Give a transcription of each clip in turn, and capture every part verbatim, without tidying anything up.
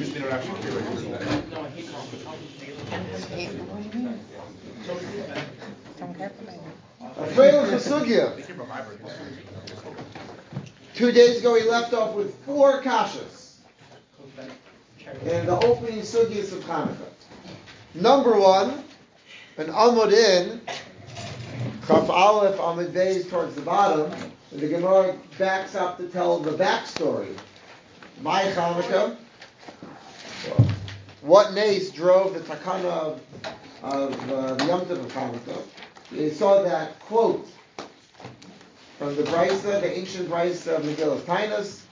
This interaction will be right here. No, I hate Don't care for me. Afraid of the sugya. Two days ago, we left off with four kashas in the opening sugyas of Hanukkah. Number one, an Amud in, Chaf Aleph Amud Beis towards the bottom, and the Gemara backs up to tell the backstory. My Hanukkah, what nace drove the takana of, of uh, the Yom Tov of Hanukkah. They saw that quote from the Brisa, the ancient Brisa of Megillah Tainus.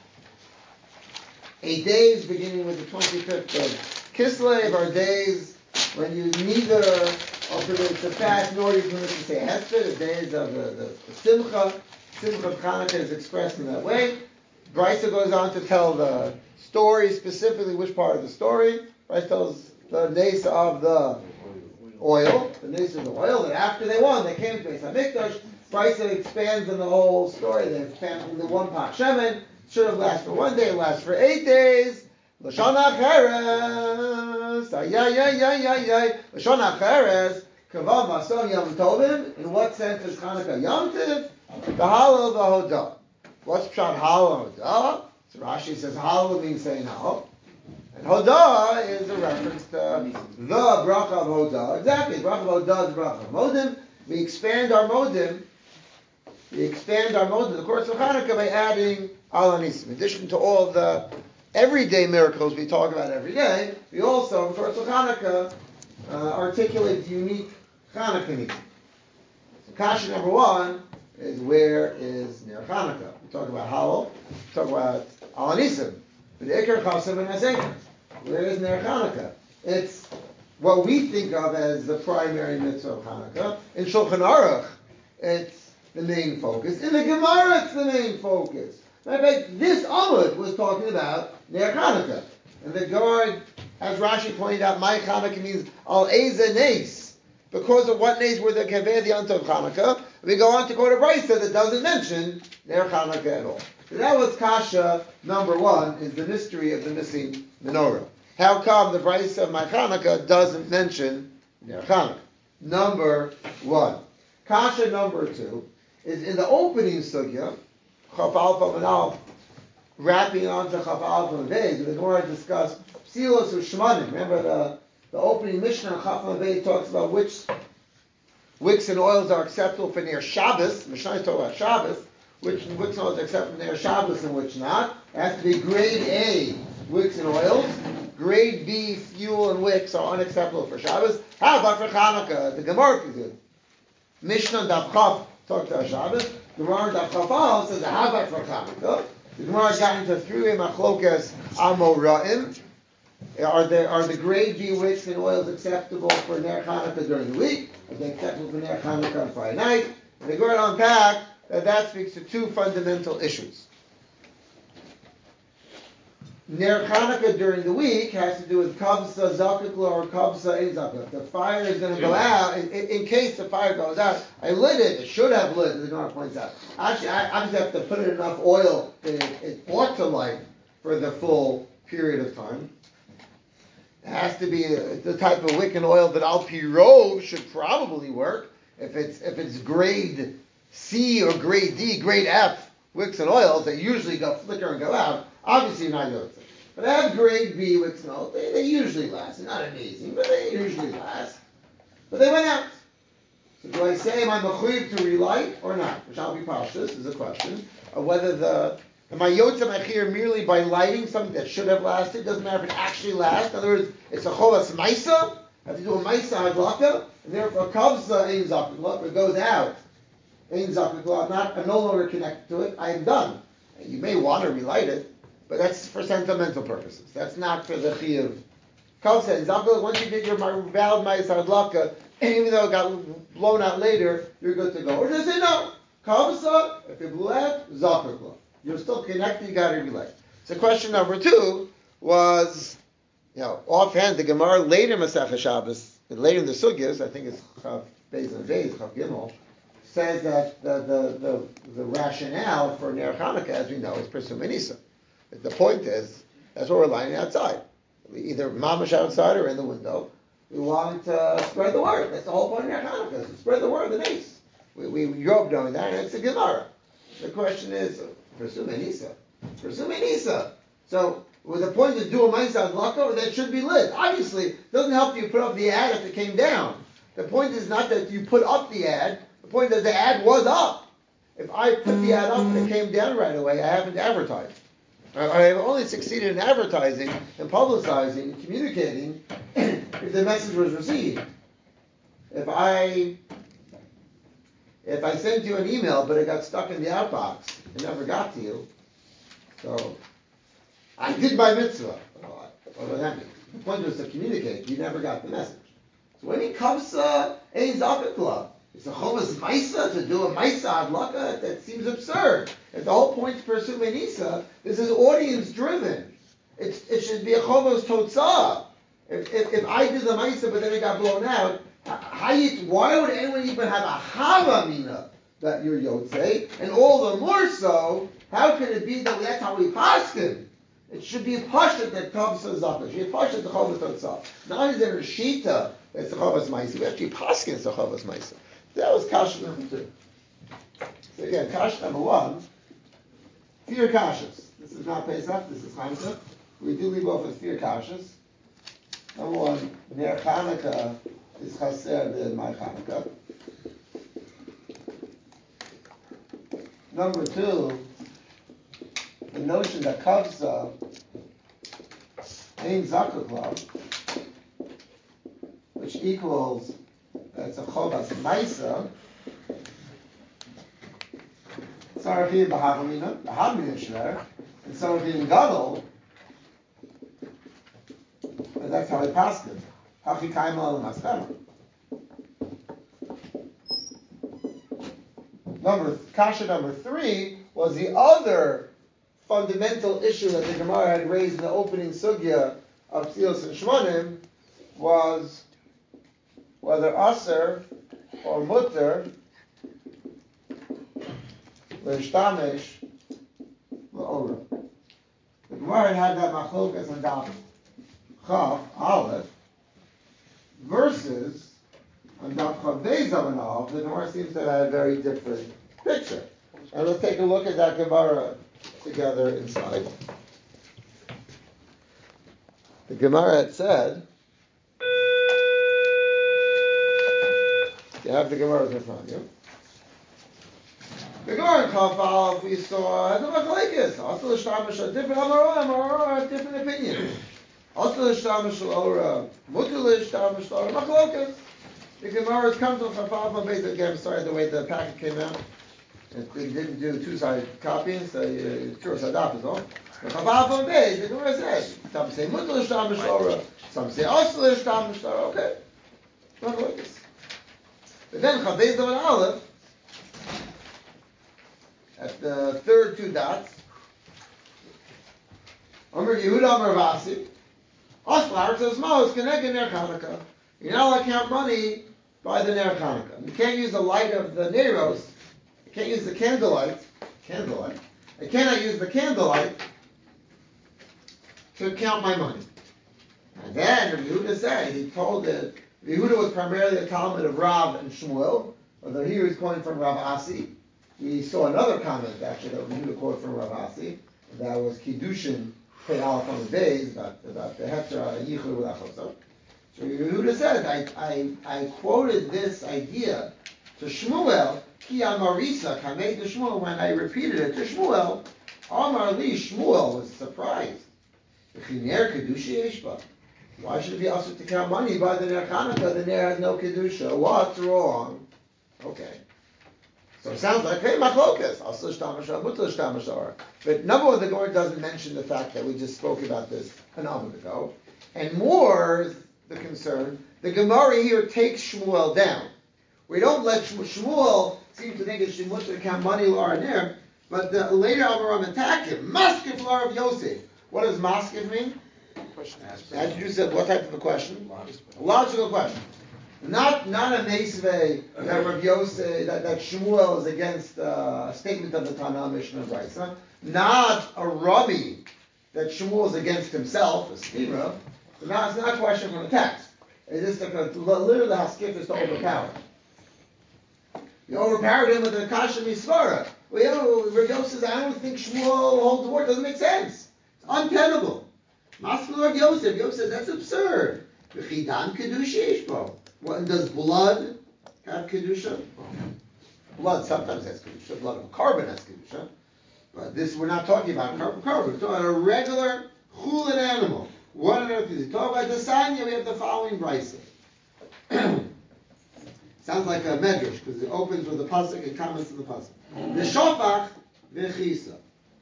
Eight days beginning with the twenty-fifth of Kislev are days when you neither are permitted to fast nor are you permitted to say Hesped, the days of the, the, the Simcha. Simcha of Hanukkah is expressed in that way. Brisa goes on to tell the story, specifically which part of the story. Brisa tells the nace of the oil, the nace of the oil, that after they won, they came to Beis HaMikdash. Brisa expands on the whole story. They found the one pot shemen. Should have lasted for one day, it lasts for eight days. Lashon HaCheres, ay ay ay ay ay ay. Lashon HaCheres, Kavav Mason Yom Tovim. In what sense is Hanukkah Yom Tov? The Hallel V'Hodah. What's Pshat Hallel Hodah? So Rashi says Hallel means saying Hallel. And Hodah is a reference to the bracha of Hodah. Exactly, bracha of Hodah is the bracha of Modim. We expand our Modim. We expand our Modim, the course of Hanukkah, by adding Al Hanisim. In addition to all the everyday miracles we talk about every day, we also, in the course of Hanukkah, uh, articulate unique Hanukkah nisim. So Kasha number one is where is Ner Hanukkah? We talk about Hallel, we talk about Al Hanisim. But Ikar Chasam and Haseker. Where is Ner Hanukkah? It's what we think of as the primary mitzvah of Hanukkah. In Shulchan Aruch, it's the main focus. In the Gemara, it's the main focus. In fact, this Amud was talking about Ner Hanukkah. And the guard, as Rashi pointed out, my Hanukkah means Al Eza Nes. Because of what Nes were the Kaveh the Yom Tov Hanukkah, we go on to quote a Brisa that doesn't mention Ner Hanukkah at all. So that was Kasha number one, is the mystery of the missing menorah. How come the Brisa of my Hanukkah doesn't mention Ner Hanukkah? Number one. Kasha number two is in the opening sugya, Chaf Alpha and Alpha, wrapping onto Chaf Alpha and Beis. The Gemara discussed Psilos or Shemanim. Remember the, the opening Mishnah of Chaf and Beis talks about which wicks and oils are acceptable for near Shabbos. Mishnah is talking about Shabbos. Which wicks and oils are acceptable for near Shabbos and which not. It has to be grade A wicks and oils. Grade B fuel and wicks are unacceptable for Shabbos. How about for Hanukkah? The Gemara is good. Mishnah Daf Chaf talks about Shabbos. The Gemara Daf Chaf Al says how about for Hanukkah? The Gemara got into three-way machlokas Amoraim. Are there are the grade B wicks and oils acceptable for Ner Hanukkah during the week? Are they acceptable for Ner Hanukkah on Friday night? And the Gemara unpack that that speaks to two fundamental issues. Ner Hanukkah during the week has to do with Kabsa Zakukla or Kabsa Ein Zakuk. The fire is going to go out. In, in case the fire goes out, I lit it. It should have lit, as the Gemara points out. Actually, I, I just have to put in enough oil that it, it ought to light for the full period of time. It has to be a, the type of wick and oil that Al Piro should probably work. If it's if it's grade C or grade D, grade F wicks and oils, they usually go flicker and go out. Obviously not yours. But I have grade B wicks and oils. They, they usually last. They're not amazing, but they usually last. But they went out. So do I say am I mechuyev to relight or not? Which I'll be pashtus is a question of whether the am I yotza mechir merely by lighting something that should have lasted? Doesn't matter if it actually lasts. In other words, it's a chovas maisa. I have to do a maisa hadlaka, and therefore kavsa ein zakuk. If it goes out, ein zakuk. I'm not. I'm no longer connected to it. I am done. You may want to relight it, but that's for sentimental purposes. That's not for the chiyuv. Kavsa and zakuk. Once you did your valid maisa hadlaka, and even though it got blown out later, you're good to go. Or just say no. Kavsa. If it blew out, zakuk. You're still connected, you got to relate. So question number two was, you know, offhand, the Gemara later Masechah Shabbos, later in the Sugyas, I think it's Chav Beis and Beis, Chav Gimel, says that the, the, the, the rationale for Ner Hanukkah, as we know, is Pirsum Nisa. The point is, that's what we're lighting outside. either mamash outside or in the window. We want to spread the word. That's the whole point of Ner Hanukkah, to spread the word, the nace. We, we, we grew up knowing that, and it's a Gemara. The question is, pursue Nisa. Pursue Nisa. So, with the point to do a Maisa Adlaka, that should be lit. Obviously, it doesn't help you put up the ad if it came down. The point is not that you put up the ad, the point is the ad was up. If I put the ad up and it came down right away, I haven't advertised. I have only succeeded in advertising and publicizing, and communicating if the message was received. If I if I sent you an email but it got stuck in the outbox, it never got to you, so I did my mitzvah. What does that mean? The point was to communicate. You never got the message. So when he comes to a Zaka club, it's a Chovas Maisa to do a Maisa Adlaka. That seems absurd. If the whole point is to pursue Menisa, this is audience driven. It's, it should be a Chovas Totzah. If, if, if I did the Maisa but then it got blown out, how you, why would anyone even have a Hava Mina that you're Yotzei? And all the more so, how could it be that that's how we paskin? It should be a Pashat that comes to Zaka. It should be a Pashat the Chovas Totzah. Not is there a Shita that's the Chovas Maisa. We actually paskin is the Chovas Maisa. That was Kasha number two. So again, Kasha number one, fear Kashas. This is not Pesach, this is Hanukkah. We do leave off with fear Kashas. Number one, Ner Hanukkah is Chaser the my Hanukkah. Number two, the notion that Kavsa ain't Zaka Club, which equals that's a Chovas Maisa. Sarafim b'Havamina, the Havamina Shver, and Sarafim Gadol. And that's how he passed it. Hachi Kaima al Number Kasha number three was the other fundamental issue that the Gemara had raised in the opening sugya of Tzilos and Shmonim was whether Aser or Mutter L'Shtamish L'Ora. The Gemara had that machlokas on Daf Chav Aleph versus on Daf Chav Beis Amud Aleph. The Gemara seems to have a very different picture. And let's take a look at that Gemara together inside. The Gemara had said, you have the Gemara in front of you. The Gemara in Chav Aleph we saw the machlekes. Also l'shtamish a different Amora, Amora a different opinion. Also l'shtamish l'ora, mutter l'shtamish l'ora machlekes. The Gemara comes from Chav Aleph based again. I'm sorry the way the packet came out. It, it didn't do two-sided copying, so it's true sadaf is all. The Chav Aleph based the Gemara says some say mutter l'shtamish l'ora, some say also l'shtamish l'ora. Okay, machlekes. But then Chav Beis Amud Aleph, at the third two dots, Omer Yehuda Omer Vasi, Oslar says Mos Keneged Ner Chanukah. You're not allowed to count money by the Ner Chanukah. You can't use the light of the Neros. You can't use the candlelight. Candlelight. I cannot use the candlelight to count my money. And then Rabbi Yehuda said, he told that Yehuda was primarily a Talmud of Rav and Shmuel, although he was quoting from Rav Asi. We saw another comment actually that Yehuda quoted from Rav Asi, that was Kiddushin Pei Aleph on the days about, about the Hetra Yichud with Achosot. So Yehuda said, I, I, I quoted this idea to Shmuel, Ki Amarisa Kamei to Shmuel, when I repeated it to Shmuel, Amar Li, Shmuel was surprised. V'chiner Kedusha Yeshba. Why should it be also to count money by the Ner Chanukah? The Ner has no Kedusha. What's wrong? Okay. So it sounds like, hey, machlokas. Also shtamish mutter shtamish. But number one, the Gemara doesn't mention the fact that we just spoke about this an hour ago. And more is the concern, the Gemara here takes Shmuel down. We don't let Shmuel seem to think it should mutter to count money Lar Ner, but the later Amaram attack him. Maskif Lar of Yosef. What does maskif mean? Question asked. As you said, what type of a question? A logical question. Not not a meisvei that Rav Yosef, that, that Shmuel is against uh, a statement of the Tanah Mishnah Brisa. Not a Rabbi that Shmuel is against himself, a Stira. So now it's not a question from the text. It's just like a, literally how skip is to overpower. You overpowered him with the Kasha Misvara. Well, you know, Rav says, I don't think Shmuel holds the word. It doesn't make sense. It's untenable. Maskul Rav Yosef. Yosef says, that's absurd. V'chidan Kedusha Ishbo. What, does blood have Kedusha? Blood sometimes has Kedusha. Blood of a carbon has Kedusha. But this, we're not talking about carbon carbon. We're talking about a regular chulin animal. What on earth is he talking about? The Sanya, we have the following brisa. Sounds like a medrash, because it opens with the pasuk and comments on the pasuk. The shofach v'chisa.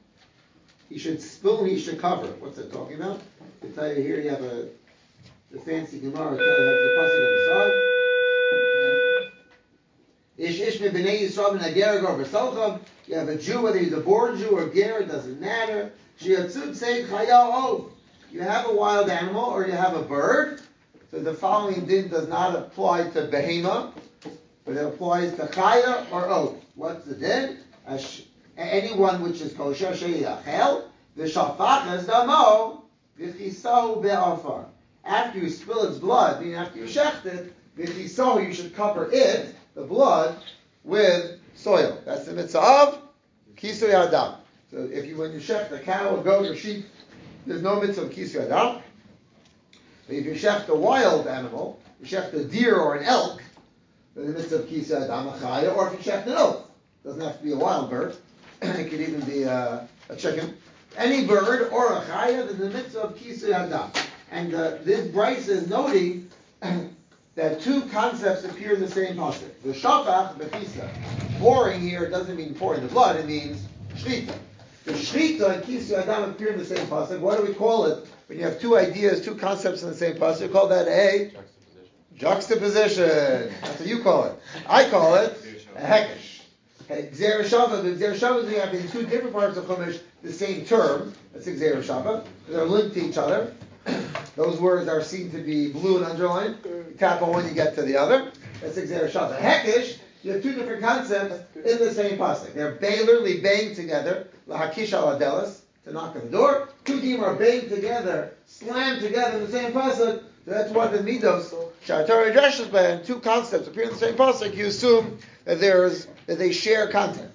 He should spill, he should cover. What's that talking about? I tell you here, you have a the fancy Gemara. It has the pasuk on the side. Ish ish me b'nei Yisrael b'nager or b'salcham. You have a Jew, whether he's a born Jew or ger, it doesn't matter. Shiyatzud say chayal. You have a wild animal or you have a bird. So the following din does not apply to behema, but it applies to chaya or oath. What's the din? Ash, anyone which is kosher, sheyachel, v'shafach es damo, v'chiso be'afar. After you spill its blood, meaning after you shecht it, v'chiso, you should cover it, the blood, with soil. That's the mitzvah of kisoy adam. So if you, when you shecht a cow or goat or sheep, there's no mitzvah of kisoy adam. But if you shecht a wild animal, you shecht a deer or an elk, then the mitzvah of kisoy adam, a chaya, or if you shecht an oak. It doesn't have to be a wild bird. It could even be a, a chicken. Any bird or a chaya, then the mitzvah of kisoy adam. And uh, this Bryce is noting that two concepts appear in the same pasuk. The shafach, bechisa. Pouring here doesn't mean pouring the blood, it means shrita. The shrita and kisoy adam appear in the same pasuk. What do we call it? When you have two ideas, two concepts in the same pasuk, you call that a juxtaposition. juxtaposition. That's what you call it. I call it a hekesh. Gzera shava, but Gzera shava is we have in two different parts of Chumash the same term. That's Gzera shava. They're linked to each other. Those words are seen to be blue and underlined. You tap on one, you get to the other. That's Gzera shava. Hekesh, you have two different concepts in the same pasuk. They're literally banged together. Lahakish ala delas, to knock on the door. Two team are banged together, slammed together in the same pasuk. So that's what the midos Shatari addresses by, and two concepts appear in the same pasuk. You assume that there's that they share content.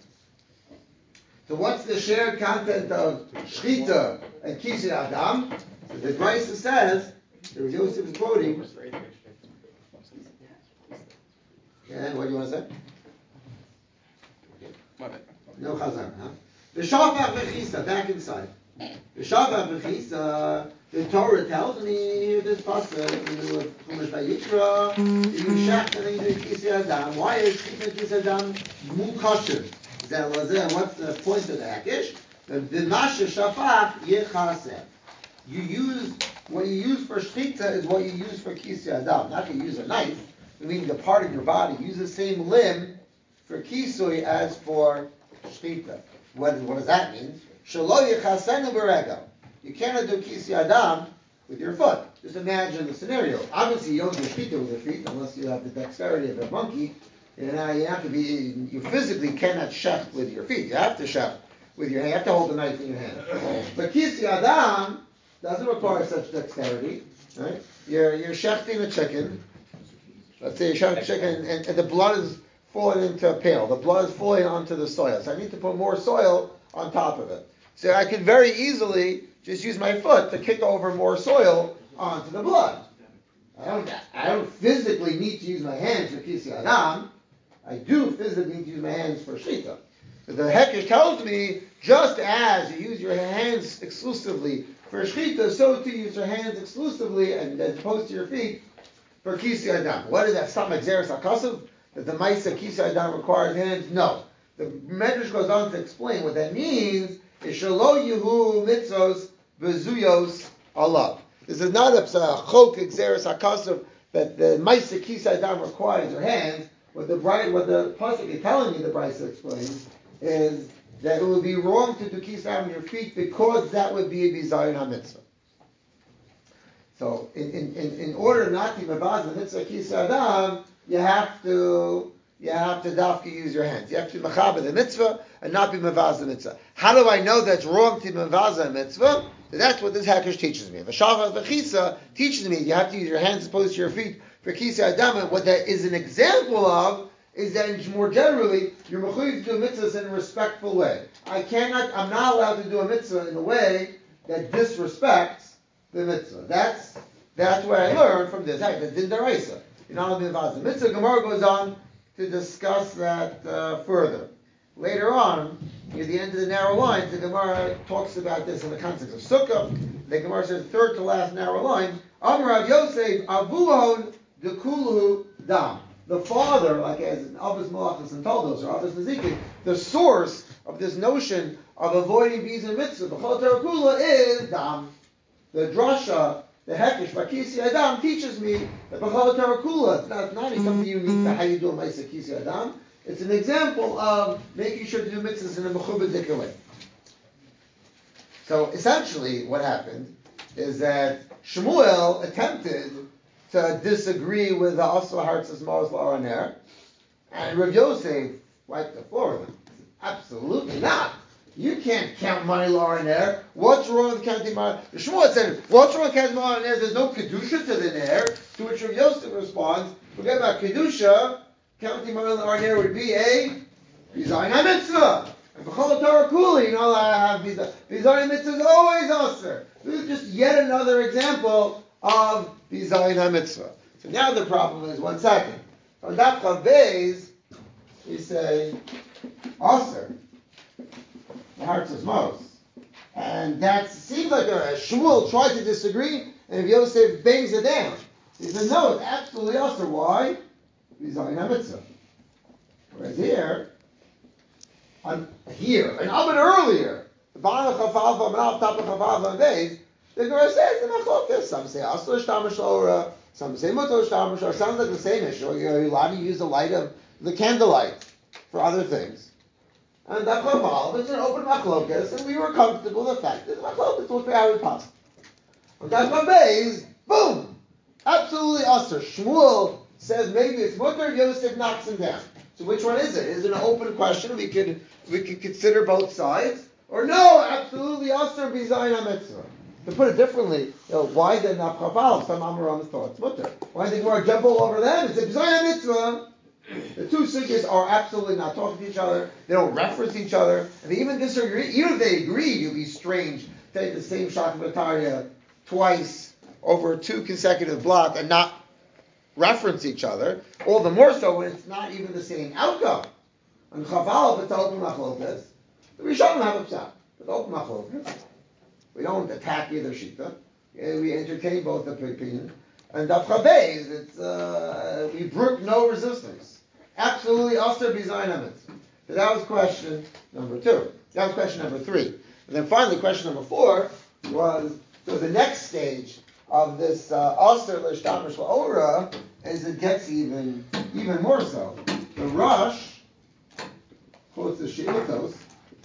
So what's the shared content of shchita and kisoy adam? So the Brisa says, there was Yosef is quoting. And what do you want to say? No chazar, huh? The shafach v'chisa, back inside. The shafach v'chisa, the Torah tells me this pasuk in the middle of Chumash Vayikra, you shecht and then you do kisoy adam. Why is shchita and kisoy adam mukasher? What's the point of the hekesh? The v'masha shafach yechaseh. You use, what you use for shchita is what you use for kisoy adam. Not to use a knife, meaning the part of your body. Use the same limb for kisoy as for shchita. What, what does that mean? Shelo yechasenu b'regel. You cannot do kisoy adam with your foot. Just imagine the scenario. Obviously, you don't do shchita with your feet unless you have the dexterity of a monkey. And uh, you have to be, you physically cannot shecht with your feet. You have to shecht with your hand. You have to hold the knife in your hand. But kisoy adam doesn't require such dexterity, right? You're you're shechting a chicken. Let's say you're shechting a chicken, and, and the blood is falling into a pail. The blood is falling onto the soil. So I need to put more soil on top of it. So I could very easily just use my foot to kick over more soil onto the blood. I don't. I don't physically need to use my hands for kisoy adam. I do physically need to use my hands for shchita. So the hekesh tells me, just as you use your hands exclusively for shchita, so to use your hands exclusively and as opposed to your feet for kisoy adam. What is that? Stam exeris akasav? That the ma'isa kisoy adam requires hands? No. The Medrash goes on to explain what that means. Is shelo yehu mitzvos v'zuyos alav. This is not a chok exeris akasav that the ma'isa kisoy adam requires your hands. What the what the pasuk is telling me, the Brisa explains, is that it would be wrong to do kisoy adam on your feet because that would be a bizayon ha-mitzvah. So, in, in, in, in order not to mavaz the mitzvah kisoy adam, you have to you have to dafka use your hands. You have to mechaber the mitzvah and not be mavaz the mitzvah. How do I know that's wrong to mavaz the mitzvah? So that's what this Hekesh teaches me. V'shava v'chisa teaches me you have to use your hands as opposed to your feet for kisa adama. What that is an example of is that more generally, you're mechuyev to do mitzvahs in a respectful way. I cannot, I'm not allowed to do a mitzvah in a way that disrespects the mitzvah. That's that's what I learned from this. Hey, that's in deraisa. You're not allowed to involve the mitzvah. Gemara goes on to discuss that uh, further. Later on, near the end of the narrow lines, the Gemara talks about this in the context of Sukkah. The Gemara says, third to last narrow line, Amar Rav Yosef, Avuhon dekulu dam. The father, like as in Avos Malachos and Toldos, or Avos Nezikin, the source of this notion of avoiding Biza and Mitzvah, B'chol Torah Kula, is dam. The drasha, the Hekesh, Vakisi Adam, teaches me that B'chol Torah Kula, it's not, not something unique to how you do a Maisa Kisi Adam. It's an example of making sure to do mitzvahs in a mechubadik way. So essentially, what happened is that Shmuel attempted to disagree with the Asla Hartz's Mars La'araner, and Rav Yosef wiped the floor with him. Absolutely not. You can't count money La'araner. What's wrong with counting money? Shmuel said, what's wrong with counting money La'araner? There's no Kedusha to the Ner. To which Rav Yosef responds, forget about Kedusha. Counting money La'araner would be a Bizayin HaMitzvah. And B'chol Torah Kula, you're not allowed to have Bizayin HaMitzvah is always Aser. This is just yet another example of Bizayin HaMitzvah. So now the problem is, one second. On Daf Chav Beis, we say Aser. The heart says most. And that seems like a Shmuel tried to disagree, and if Yosef bangs it down. He says, no, it's absolutely Aser. Why? Bizayin HaMitzvah. Whereas here, on, here, and up and earlier, the bottom of Chafalva, and off top of Chafalva and Beis, the Gemara says the Machlokes. Some say Asur Shtamash Ora, some say Mutar Shtamash Ora. Sounds like the same issue. You're allowed to use the light of the candlelight for other things. And that Chafalva is an open Machlokes, and we were comfortable with the fact that the Machlokes was very possible. On that Beis, boom, absolutely Asur. Shmuel says maybe it's Mutar, Yosef knocks him down. So which one is it? Is it an open question? We could we could consider both sides, or no, absolutely Asur Bizayin HaMitzvah. To put it differently, you know, why did not Chafal? Some Amoram thought it's Mutar. Why did Gemara jump all over them? It's a Bizayin HaMitzvah. The two sugyas are absolutely not talking to each other. They don't reference each other. If they even disagree, even if they agree, it would be strange to take the same Shach V'Tarya twice over two consecutive blocks and not reference each other, all the more so when it's not even the same outcome. On Chaval, if it's open machlokas, the Rishonim have a pshat. It's open machlokas. We don't attack either shita. We entertain both opinions. And Daf Chav Beis, it's uh, we brook no resistance. Absolutely, Aser Bizayin HaMitzvah. So that was question number two. That was question number three. And then finally, question number four was so the next stage of this Aser L'Shtamash La'ora is it gets even even more so. The Rush quotes the Sheiltos.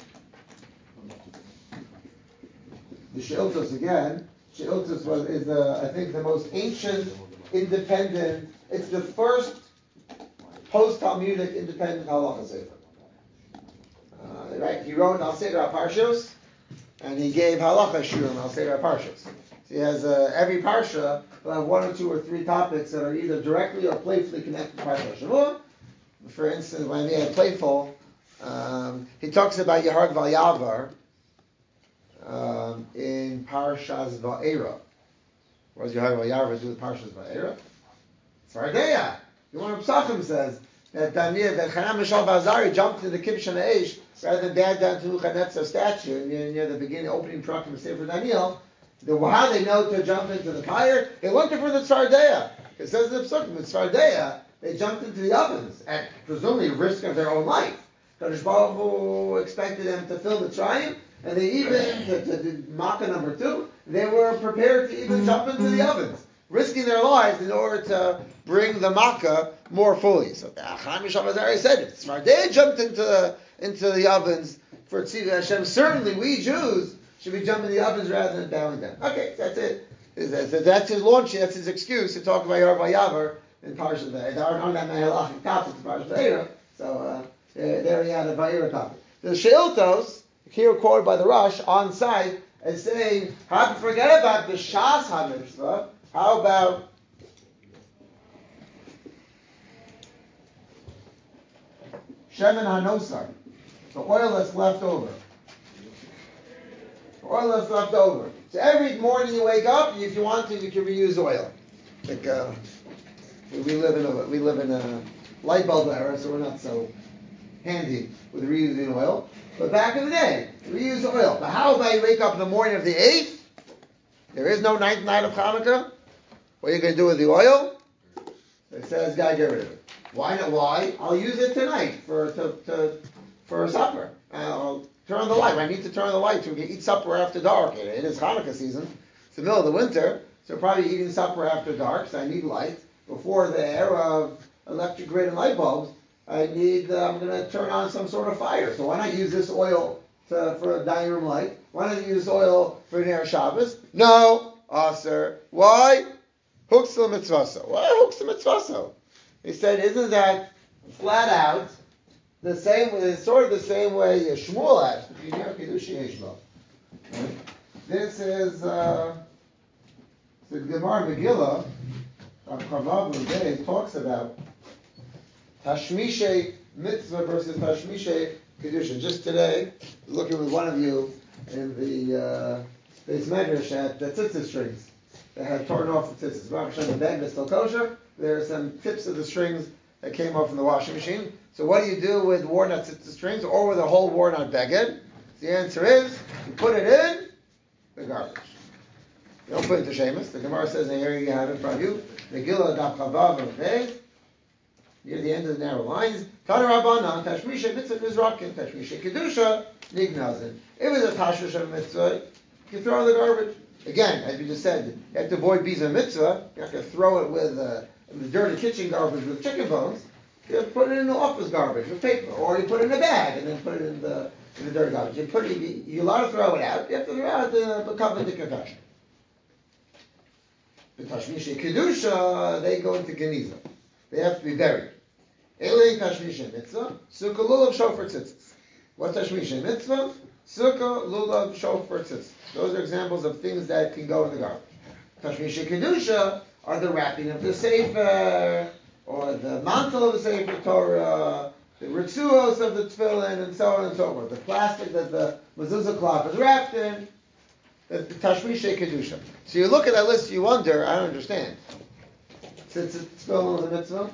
The Sheiltos again. Sheiltos was is the I think the most ancient, independent. It's the first post-Talmudic independent halacha sefer. Uh, right? He wrote Al Seder HaParshos, and he gave halacha shurim Al Seder HaParshos. So he has uh, every parsha will have one or two or three topics that are either directly or playfully connected to Parsha Shavua. For instance, when they had playful, um, he talks about Yehard Valyavar um, in Parshas Va'era. What does Yehard Valyavar do with Parshas Va'era? Sardeya. The one of Psachim says that Daniel, that Chanam Mishal Vazari jumped to the Kibbush Eish rather than bad down to Nebuchadnezzar statue near, near the beginning, opening Prakim of Sefer Daniel. The, how they know to jump into the fire? They learned it from the Tzvardeya. It says in the Psachim, the Tzvardeya, they jumped into the ovens at presumably risk of their own life. Kadosh Baruch Hu expected them to fill the Mitzrayim, and they even, to, to, to Makkah number two, they were prepared to even jump into the ovens, risking their lives in order to bring the Makkah more fully. So the Acham Yisham Azari said, if Tzvardeya jumped into, into the ovens for Tzivah Hashem, certainly we Jews should be jumping in the ovens rather than bowing down. Okay, that's it. That's his launch, that's his excuse to talk about Yehard Valyavar in Parshat Vayera. There aren't that many halachic topics in Parshat Vayera, so uh, there, there he had a Vayera topic. The Sheiltos, here quoted by the Rush, on site, and saying, how forget about the Shas HaMitzvah, how about Shemen HaNosar, the oil that's left over. The oil that's left over. So every morning you wake up, if you want to, you can reuse oil. Like, uh, we live in a we live in a light bulb era, so we're not so handy with reusing oil. But back in the day, reuse oil. But how about you wake up in the morning of the eighth? There is no ninth night of Hanukkah. What are you going to do with the oil? It says, gotta get rid of it. Why not? Why? I'll use it tonight for to, to for supper. I'll turn on the light. I need to turn on the light so we can eat supper after dark. It, it is Hanukkah season. It's the middle of the winter, so probably eating supper after dark. So I need light. Before the era of electric grid and light bulbs, I need. Uh, I'm going to turn on some sort of fire. So why not use this oil to, for a dining room light? Why not use oil for Ner Shabbos? No, Aser. Why? Huksel mitzvaso. Why huksel mitzvaso? He said, isn't that flat out the same? It's sort of the same way Shmuel asked. This is uh, the Gemara Megillah. Chavav talks about Tashmishe mitzvah versus Tashmishe kedusha. Just today, looking with one of you in the uh, Beis Medrash at the tzitzit strings that had torn off the tzitzit. Baruch Hashem, the bed is still kosher. There are some tips of the strings that came off in the washing machine. So what do you do with worn out tzitzit strings or with a whole worn out beged? The answer is you put it in the garbage. You don't put it into Shemus. The Gemara says, and here you have it in front of you. Megillah daf chavav okay. Near the end of the narrow lines. Tana Rabbanan, Tashmisha mitzvah nizrakin, Tashmisha kedusha nignazin. If it's a tashmisha mitzvah, you can throw it in the garbage. Again, as we just said, you have to avoid biza mitzvah. You're not going to throw it with uh, the dirty kitchen garbage with chicken bones. You put it in the office garbage with paper, or you put it in a bag and then put it in the in the dirty garbage. You put it, you, you're allowed to throw it out. You have to throw out the become the confession. The Tashmisha Kedusha, they go into Geniza. They have to be buried. Elei Tashmisha Mitzvah, Sukkah Lulav Shofar Tzitzis. What's Tashmisha Mitzvah? Sukkah Lulav Shofar Tzitzis. Those are examples of things that can go in the garbage. Tashmisha Kedusha are the wrapping of the Sefer, or the mantle of the Sefer Torah, the ritzuos of the tefillin, and so on and so forth. The plastic that the mezuzah cloth is wrapped in. The Tashmisha Kedusha. So you look at that list, you wonder, I don't understand. Since it's tefillin is a mitzvah,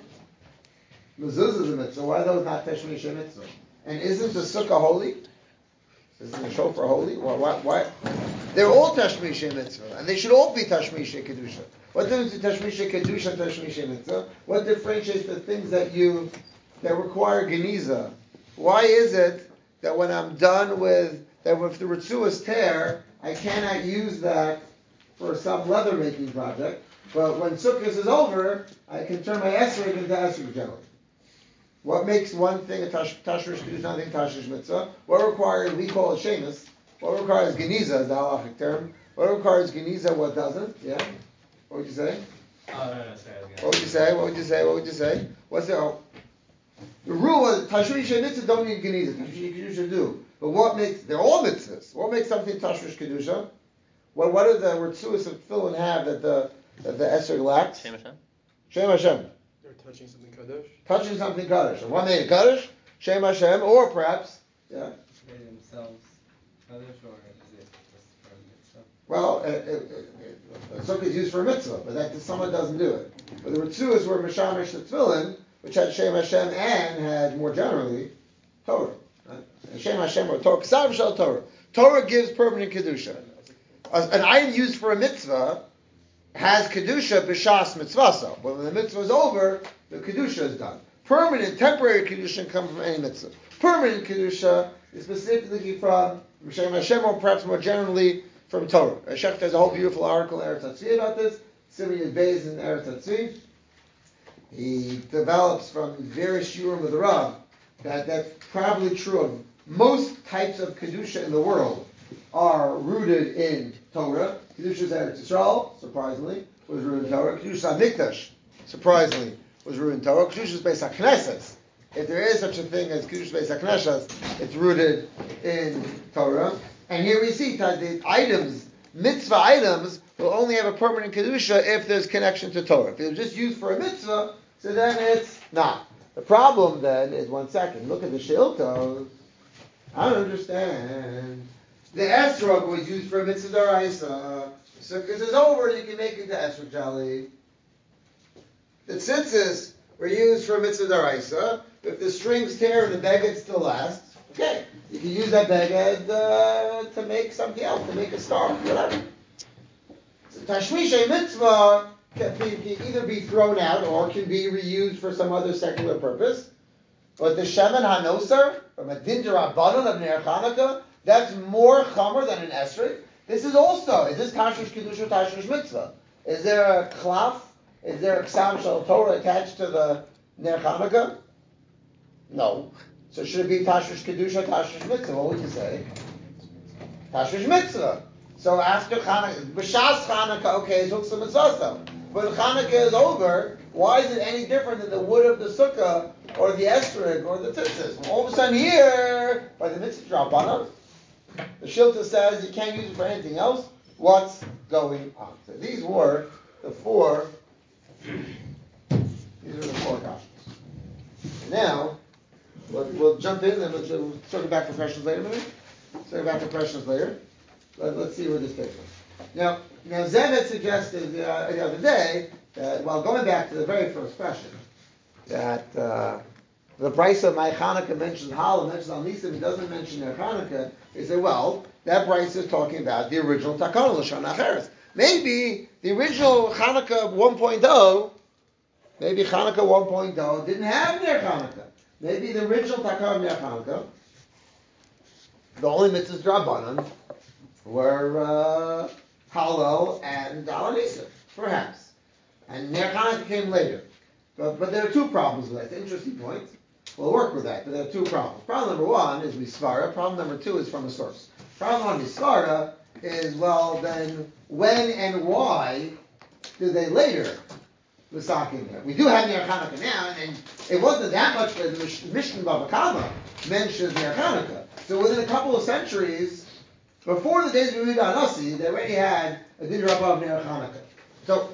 mezuzah is a mitzvah, why are those not Tashmisha mitzvah? And isn't the sukkah holy? Isn't the shofar holy? Why, why, why? They're all Tashmisha mitzvah, and they should all be Tashmisha Kedusha. What difference is Tashmisha Kedusha and Tashmisha mitzvah? What differentiates the things that you, that require Geniza? Why is it that when I'm done with, that if the ritzuas tear, I cannot use that for some leather making project, but when Sukkot is over, I can turn my esrog into esrog jelly. What makes one thing a tashrish kedusha, another thing tashrish mitzvah? What requires, we call it shemus, what requires geniza is the halachic term. What requires geniza, what doesn't? Yeah? What would you say? Oh, no, no, sorry. What would you say? What would you say? What would you say? What's the, oh, the rule is tashrish mitzvah don't need geniza, tashrish kedusha do. But what makes, they're all mitzvahs. What makes something tashrish kedusha? What what do the ritzuos of tefillin have that the that the esrog lacks? Shem Hashem. Shem Hashem. They're touching something kaddish. Touching something kaddish. And what made it kaddish? Shem Hashem, or perhaps, yeah. They themselves kaddish, or is it just for mitzvah? Well, it, it, it, it, sukkah is used for a mitzvah, but that someone doesn't do it. But the ritzuos were mishamish the tefillin, which had Shem Hashem and had more generally Torah. Right? Shem Hashem or Torah. K'sav shel Torah. Torah gives permanent kedusha. An item used for a mitzvah has kedusha b'shas mitzvah. But when the mitzvah is over, the kedusha is done. Permanent, temporary kedusha can come from any mitzvah. Permanent kedusha is specifically from Shem Hashem, or perhaps more generally from Torah. Shech has a whole beautiful article in Eretz Hatzvi about this. Simeon Beis in Eretz Hatzvi. He develops from various shiurim with the Rav that that's probably true of most types of kedusha in the world are rooted in Torah. Kedusha's Eretz Yisrael, surprisingly, was rooted in Torah. Kedusha's Mikdash, surprisingly, was rooted in Torah. Kedusha's Beis HaKnesses, if there is such a thing as Kedusha's Beis HaKnesses, it's rooted in Torah. And here we see that the items, mitzvah items, will only have a permanent kedusha if there's connection to Torah. If it was just used for a mitzvah, so then it's not. The problem then is, one second, look at the Sheiltos. I don't understand. The esrog was used for a mitzvah daraisa. So because it's over, you can make it to esrog jelly. The tzitzis were used for a mitzvah daraisa. If the strings tear and the beged still lasts, okay, you can use that beged uh, to make something else, to make a star, whatever. So tashmishay mitzvah can, be, can either be thrown out or can be reused for some other secular purpose. But the shemen hanosar, from a din d'Rabbanan of Ner Chanukah, that's more chamer than an esrog. This is also, is this tashmish kedusha, tashmish mitzvah? Is there a klaf? Is there a ksam shel Torah attached to the Ner Chanukah? No. So should it be tashmish kedusha, tashmish mitzvah? What would you say? Tashmish mitzvah. So after Chanukah, b'shas Chanukah, okay, it's huksa mitzvah. But Chanukah is over. Why is it any different than the wood of the sukkah or the esrog or the tzitzis? All of a sudden here, by the mitzvah Rabbanan, the Shilta says you can't use it for anything else. What's going on? So these were the four. These are the four questions. Now we'll, we'll jump in and we'll, we'll circle back for questions later. Maybe circle back for questions later. Let, let's see where this takes us. Now, now Zev had suggested uh, the other day that, well, going back to the very first question, that uh, the Brisa of my Chanukah mentions Hal, mentions Al Nisim, he doesn't mention their Chanukah. He said, well, that Brisa is talking about the original Takana, Lashon Acheres. Maybe the original Chanukah one point oh, maybe Chanukah one point oh didn't have Ner Chanukah. Maybe the original Takana Ner Chanukah, the only mitzvahs Drabanan were uh, Hallel and Al Nisim, perhaps. And Ner Chanukah came later. But, but there are two problems with that. It's an interesting point. We'll work with that, but there are two problems. Problem number one is Misvara. Problem number two is from a source. Problem on Misvara is, well, then when and why did they later Misak in there? We do have Ner Chanukah now, and it wasn't that much that the Mishnah Bava Kama mentions Ner Chanukah. So within a couple of centuries, before the days of Yehuda Anasi, they already had a Din Rabbah of Ner Chanukah. So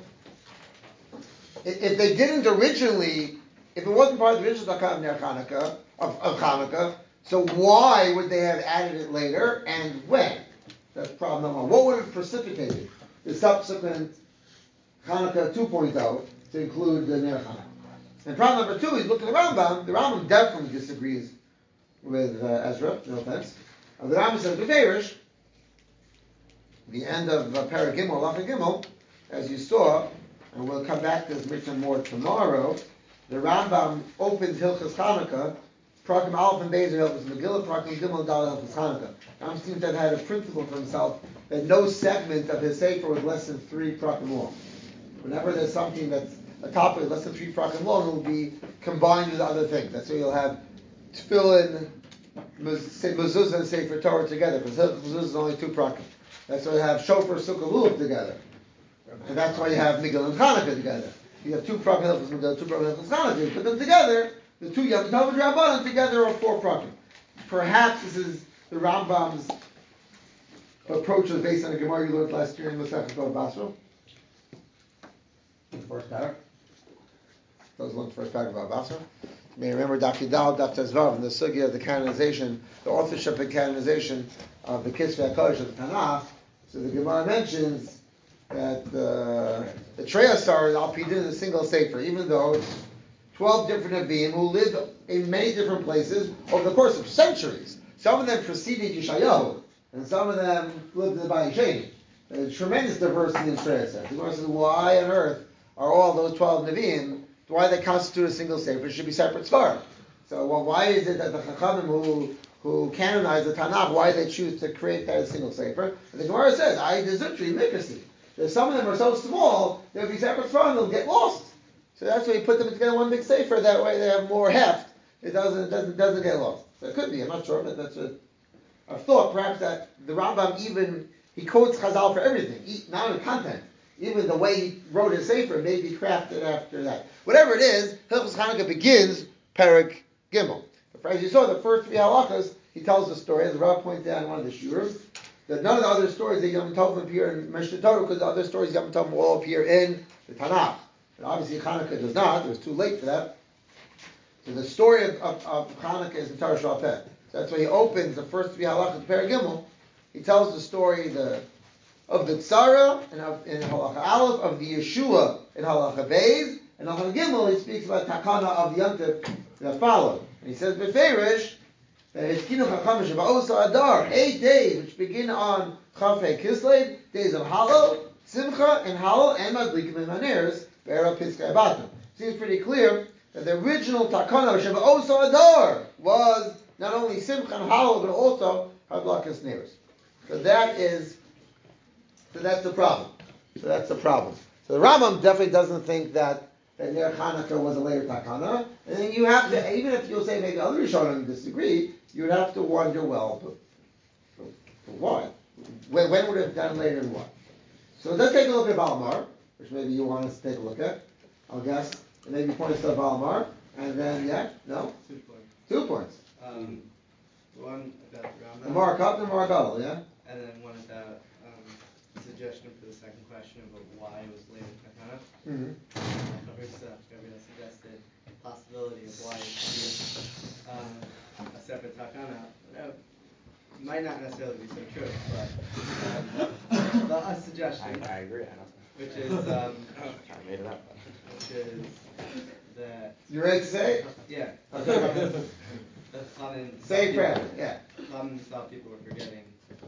if they didn't originally, if it wasn't part of the original Takana of Ner Chanukah, of, of Chanukah, so why would they have added it later and when? That's problem number one. What would have precipitated the subsequent Chanukah two point oh to include the Ner Chanukah? And problem number two, he's looking at the Rambam. The Rambam definitely disagrees with uh, Ezra, no offense. Uh, the Rambam says, Beferish, the end of uh, Perek Gimel, Lacha Gimel, as you saw, and we'll come back to this Mishnah more tomorrow, the Rambam opens Hilchas Chanukah, Prakim Aleph and Bezer Hilchas Megillah, Prakim Gimel Dal Hilchas Chanukah. Rambam seems to have had a principle for himself that no segment of his Sefer was less than three Prakim long. Whenever there's something that's a topic less than three Prakim long, it will be combined with other things. That's why you'll have Tefillin, Mezuzah, and Sefer Torah together, because Hilchas Mezuzah is only two Prakim. That's why you have Shofar, Sukkah, Lulav together. And that's why you have Megillah and Chanukah together. You have two Prakim Hilchos Megillah, two Prakim Hilchos Chanukah. You put them together, the two Yom Tov and Rabbanan together are four Prakim. Perhaps this is the Rambam's approach was based on a Gemara you learned last year in Masechet Bava Basra. First paragraph. Those learned first paragraph of Bava Basra. You may remember Daf Yidal, Daf Tezvav, and the sugya of the canonization, the authorship and canonization of the Kisvei HaKodesh of the Tanakh. So the Gemara mentions that uh, the Treyasar is al pidin in a single sefer, even though it's twelve different Nevi'im who lived in many different places over the course of centuries. Some of them preceded Yeshayahu, and some of them lived in the Bayit Sheni. There's tremendous diversity in Treyasar. The Gemara says, why on earth are all those twelve Nevi'im, why they constitute a single sefer? It should be separate Sfar. So well, why is it that the Chachamim who who canonized the Tanakh, why they choose to create that as a single sefer? And the Gemara says, I dezutri mikasi. Some of them are so small, they'll be separate from, they'll get lost. So that's why you put them together in one big sefer. That way they have more heft. It doesn't, it doesn't, doesn't get lost. So it could be. I'm not sure, but that's a. I've thought perhaps that the Rambam even he quotes Chazal for everything, not only content, even the way he wrote his sefer may be crafted after that. Whatever it is, Hilchos Chanukah begins Perek Gimel. But as you saw, the first three halachas, he tells the story, as the Rav pointed out in one of the shuras, that none of the other stories that Yom Tov appear in Mishnah Torah, because the other stories Yom Tov will all appear in the Tanakh. But obviously Hanukkah does not. It was too late for that. So the story of, of, of Hanukkah is in Torah Shal Peh. So that's why he opens the first three halachas of Perek Gimel. He tells the story the of the Tzara and of, in Halacha Aleph, of the Yeshua in Halacha Beis, and Halacha Gimel he speaks about Takana of Yom Tov that followed. And he says Beferish that his Kinuch HaChamash Ba'osa Adar, eight days which begin on Chafei Kislev, days of Hallow, Simcha, and Hallow, and Madlikim and Maneres, Be'era Piskei Batim. Seems pretty clear that the original Takana of Ba'osa Adar was not only Simcha and Hallow, but also Hadlakas Neres. So that is, so that's the problem. So that's the problem. So the Rambam definitely doesn't think that that Ner Chanukah was a later Takana, and then you have to, even if you'll say maybe other Rishonim disagree, you would have to wonder, well, but, but, but why? When, when would it have done later and why? So let's take a look at Balamar, which maybe you want us to take a look at, I'll guess, and maybe point us to Balamar, and then, yeah, no? Two points. Two points. Um, one about the Rambam. The Markup and Margal, yeah? And then one about um, suggestion for the second question about why it was later Takana. Mm-hmm. Gabriel suggested the possibility of why it should be um, a separate Takana. That might not necessarily be so true, but um, but a suggestion. I, I agree. I don't Which is um, I made it up. which is that You ready to say it? yeah. Okay. The Chachamim Say people- prayer, yeah. Chachamim thought people were forgetting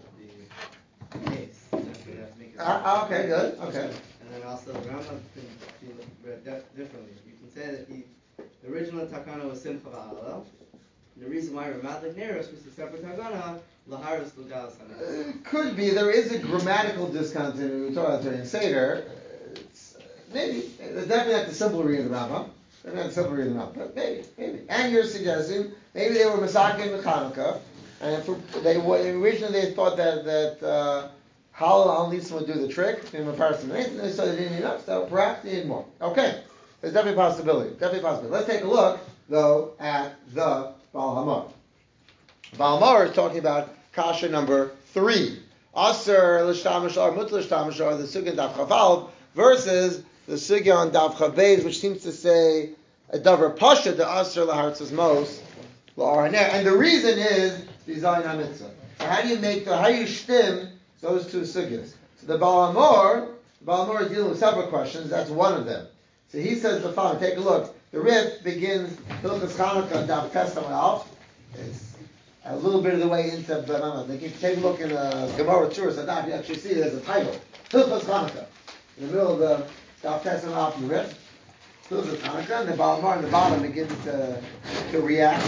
the case. That's what they have to make it. Uh, okay, good, okay. And then also the Rambam can be read de- differently. You can say that he, the original Takana was Simcha V'Halal. The reason why Ramadlik Neros was the separate Takana, Laharis Lugal Sanah. Uh, could be. There is a grammatical discontinuity. We talk about during Seder. Uh, it's, uh, maybe. It's definitely not the simple reading of the Rambam. Definitely not the simple reading of the Rambam. But maybe, maybe. And you're suggesting maybe they were Masakin and Chanukah, and for, they originally they thought that that uh, Halal al Nisan would do the trick in the person. They said they didn't need enough, so perhaps they need more. Okay, there's definitely a possibility. Definitely a possibility. Let's take a look though at the Baal Hamar. Baal Hamar is talking about kasha number three. Aser l'shtamashar, mut l'shtamashar, the sugya daf chaval versus the sugya on daf chavez, which seems to say a davar pasha the aser lahartzas mos la'araner. And the reason is design hamitzvah. So how do you make the how do you shtim those two sugyas? So the Baal Hamar, the Baal Hamar is dealing with several questions. That's one of them. So he says the following. Take a look. The Rif begins Hilchas Chanukah daf Tesam Alf. It's a little bit of the way into Banana. If you take a look in uh, Gemara Tzuras Adaf, you actually see there's a title. Hilchas Chanukah. In the middle of the daf Tesam Alf and the Rif. Hilchas Chanukah, and the Baal Hamar in the bottom begins to, to react.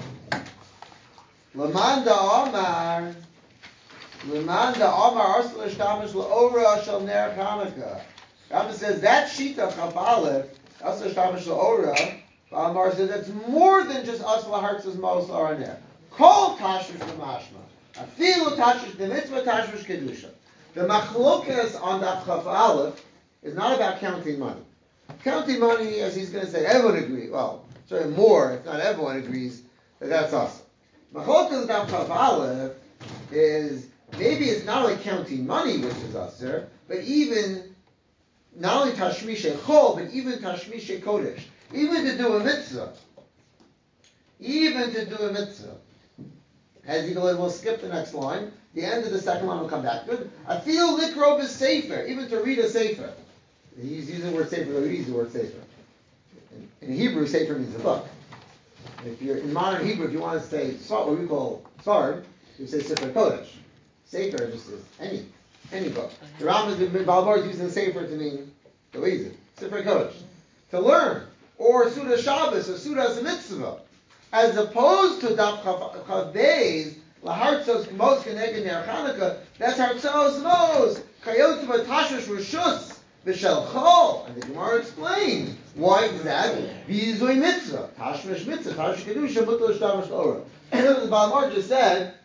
Lamanda Omar. Lamanda Omar Arsal Ishtamish La'ora Shal Ner Chanukah. Rambam says that Shita Chafalef, Asal Ishtamish La'ora, Baal says that's more than just Asal Hartz's Mos La'araner. Kol Tashmish L'mashma. Afilu Tashmish D'mitzvah Tashmish Kedusha. The Machlokas on that Chafalef is not about counting money. Counting money, as he's going to say, everyone agrees. Well, sorry, more, if not everyone agrees, that that's Asal. Machlokas on that Chafalef is maybe it's not only counting money, which is Asr, but even not only Tashmishe Chol, but even Tashmishe Kodesh. Even to do a mitzvah. Even to do a mitzvah. As you go, we'll skip the next line. The end of the second line will come back to it. I feel likrob is safer, even to read a sefer. He's using the word sefer, though he uses the word sefer. In, in Hebrew, sefer means a book. If you're in modern Hebrew, if you want to say what we call Sfard, you say Sefer Kodesh. Sefer just is any any book. The Rambam Balmor is using Sefer to mean the reason. Sefer Kodesh. To learn. Or Suda Shabbos, or Suda as a mitzvah. As opposed to Daf Chavbeis, Lahartzos Mos Keneged Ner Chanukah, that's Hartzos Mos, Chayotzim Tashush Rishus, V'Shel Chol. And the Gemara explains why is that? V'Yizoi Mitzvah, Tashmish Mitzvah, Tashush Kedusha, Mutal Shtamash Ora. And as the Balmor just said,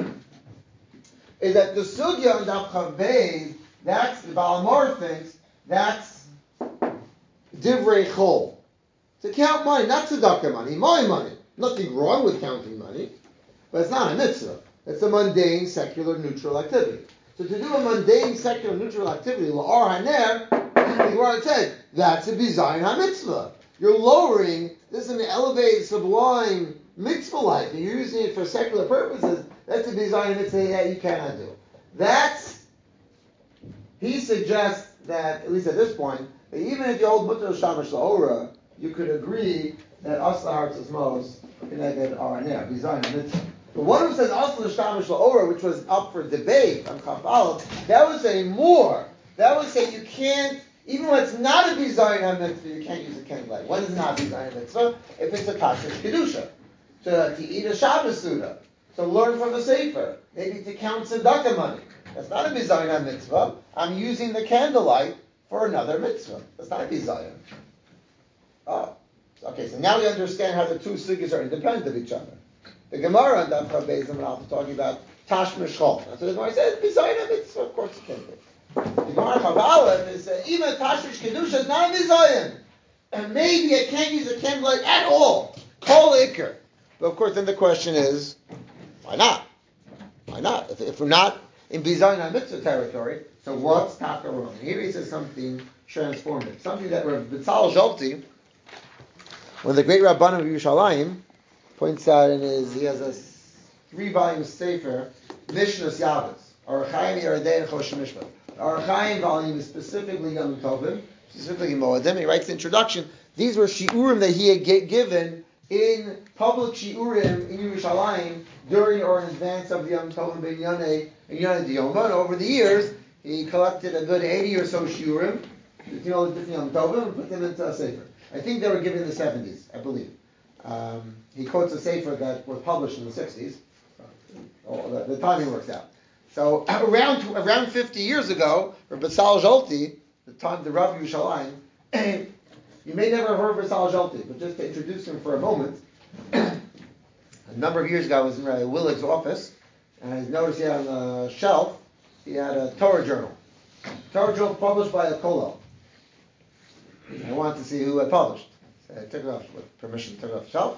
is that the Sugya on Daf Chavbeis, that's, the Balmor thinks, that's Divrei Chol. To count money, not tzedakah money, my money. Nothing wrong with counting money, but it's not a mitzvah. It's a mundane, secular, neutral activity. So to do a mundane, secular, neutral activity, la'or haner, the Gemara said, that's a bizayin ha-mitzvah. You're lowering, this is an elevated, sublime mitzvah life, and you're using it for secular purposes. That's a bizayin ha-mitzvah that you cannot do. That's, he suggests that, at least at this point, that even if you hold mutter shamash la'ora, you could agree that asla hartzos mos connected are haner, bizayin ha-mitzvah. The one who says asla shamash la'ora, which was up for debate on Chaf Aleph, that would say more. That would say you can't, even when it's not a bizayin ha-mitzvah, you can't use a candlelight. When is it not bizayin ha-mitzvah? If it's a kashrus kedusha, to, to eat a Shabbos suda, to learn from a sefer, maybe to count tzedakah money. That's not a bizayin ha-mitzvah. I'm using the candlelight for another mitzvah. That's not a bizayin. Oh, okay. So now we understand how the two sugyas are independent of each other. The Gemara on Daf Chav Beis Amud Aleph talking about tashmish chol. That's what the Gemara says. Bizayin ha-mitzvah. Of course, it can be. The Gemara Chav Aleph is uh, even tashmish kedusha is not a bizayin, and maybe I can't use a candlelight at all. Kol ikr. But of course, then the question is, why not? Why not? If, if we're not in bizayin ha-mitzvah territory, so what's taka wrong? Here he says something transformative, something that Rav Betzalel Zolti, one of the great Rabbanim of Yerushalayim, points out in his, he has a three-volume sefer, Mishnas Yavos, Orach Chaim Yeridei and Choshen Mishpat. The Orach Chaim volume is specifically Yom Tovim, specifically Moedim. He writes the introduction. These were shiurim that he had g- given in public shiurim in Yerushalayim during or in advance of the Yom Tovim Ben Yonei and Yonei Diyoma. And over the years, he collected a good eighty or so shiurim, you know, the different Yom Tovim, and put them into a sefer. I think they were given in the seventies, I believe. Um, he quotes a sefer that was published in the sixties. Oh, the, the timing works out. So around around fifty years ago, for Betzalel Zolti, the time the Rav Yerushalayim, you may never have heard of Betzalel Zolti, but just to introduce him for a moment, a number of years ago I was in Rabbi Willig's office, and I noticed he had on the shelf, he had a Torah journal. Torah journal published by a Kollel. I wanted to see who had published. So I took it off with permission, took it off the shelf.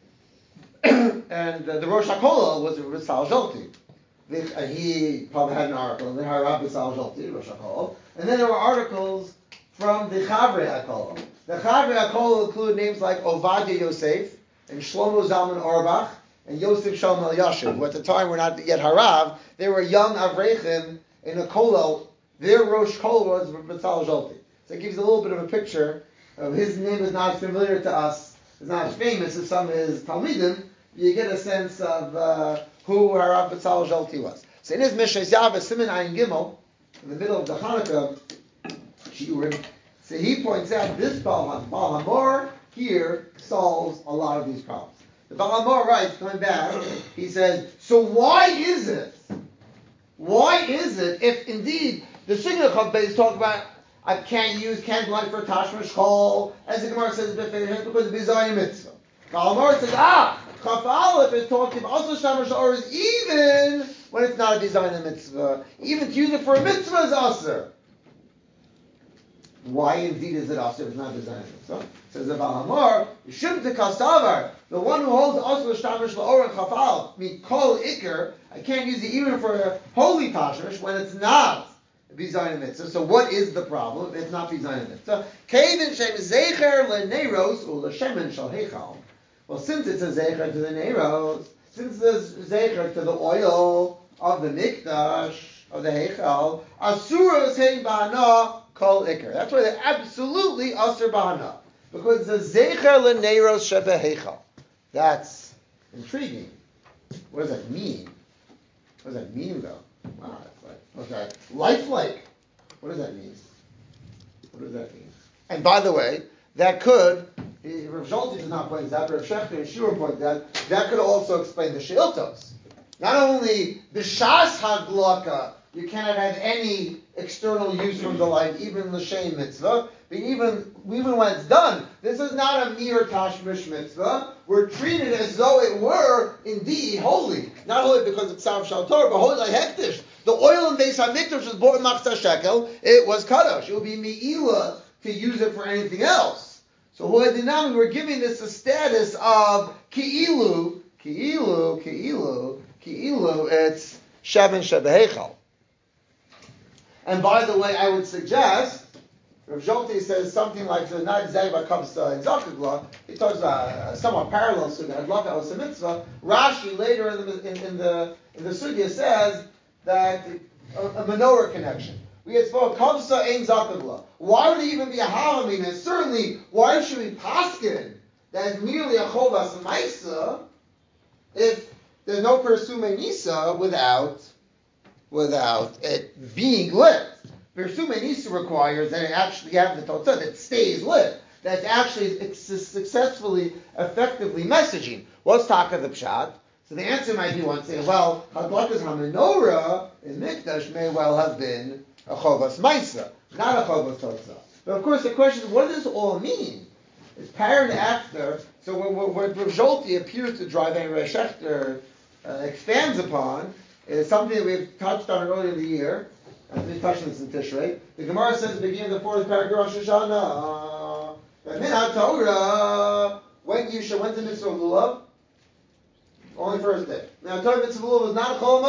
and uh, the Rosh HaKollel was Betzalel Zolti. And he probably had an article in the Harav Betzalel Zolti, Rosh HaKollel. And then there were articles from the Chavrei HaKollel. The Chavrei HaKollel include names like Ovadia Yosef, and Shlomo Zalman Auerbach, and Yosef Shalom Elyashiv, who at the time were not yet Harav. They were young Avrechim in a Kollel. Their Rosh Kollel was Betzalel Zolti. So it gives a little bit of a picture. Of his name is not as familiar to us, is not as famous as some of his Talmidim. You get a sense of uh, who Harav Betzalel Zolti was. So in his Mishnas Yavos, Siman Ayin Gimel, in the middle of the Hanukkah Shiurim, so he points out this Baal HaMor here solves a lot of these problems. The Baal HaMor writes, going back, he says, so why is it, why is it, if indeed the Shigna Chav Beis talk about I can't use candlelight for tashmish chol, as the Gemara says because of bizayin mitzvah. Baal HaMor says, ah, Chaf Aleph is talking about also shamash la'oros even when it's not a bizayin mitzvah, even to use it for a mitzvah is aser. Why indeed is it aser if it's not bizayin mitzvah? Says the Baal HaMor, Shim te kasavar, the one who holds also shamash la'or and Chaf Aleph, mikol iker, I can't use it even for a holy tashmish when it's not bizayin mitzvah. So what is the problem? It's not bizayin mitzvah. Kevin shem zecher leneros u l'shemen shal heichal. Well, since it's a zecher to the neros, since there's zecher to the oil of the mikdash of the heichal, asuros hein b'hana kol ikar. That's why they're absolutely asur b'hana, because the zecher leneros shebe heichal. That's intriguing. What does that mean? What does that mean, though? Wow, that's like, what's that? Lifelike. What does that mean? What does that mean? And by the way, that could, Rav Zolti does not point that, but Rav Shechter and Shur point that, that could also explain the Sheiltos. Not only the Shas Haglaka, you cannot have any external use from the light, even l'shem mitzvah, but even, even when it's done, this is not a mere tashmish mitzvah. We're treated as though it were indeed holy. Not holy because it's Sav Shal Torah, but holy like Hektish. The oil in Beis HaMikdash was bought in Machzah Shekel. It was Kadosh. It would be Me'ilah to use it for anything else. So we're giving this a status of Ki'ilu, Ki'ilu, Ki'ilu, ki'ilu it's Sheben Shebehechal. And by the way, I would suggest, Rav Zolti says something like, so not exactly about Kabbalah and Zakagla, he talks about a somewhat parallel sugya, Hadlaka Osa Mitzvah. Rashi later in the, in, in the, in the sugya says that a, a menorah connection. We had spoken, Kabbalah and Zakagla. Why would it even be a Halamin? And certainly, why should we paskin that it's merely a Chovas Maisa if there's no Persume Nisa without without it being lit? Persume Nisa requires that it actually have the Totzah that stays lit. That's actually successfully, effectively messaging. What's Taka the Pshat? So the answer might be one saying, well, Hadlakas HaMenorah in Mikdash may well have been a Chovas Maisa, not a Chovas Totzah. But of course the question is, what does this all mean? It's parent after, so what, what Rav Zolti appears to drive and Rav Shechter uh, expands upon is something that we've touched on earlier in the year. And we touched on this in Tishrei. The Gemara says at the beginning of the fourth paragraph, Rosh Hashanah, that Min Torah, when you should, when's the mitzvah of lulav? Only first day. Now, Torah mitzvah of lulav is not a chol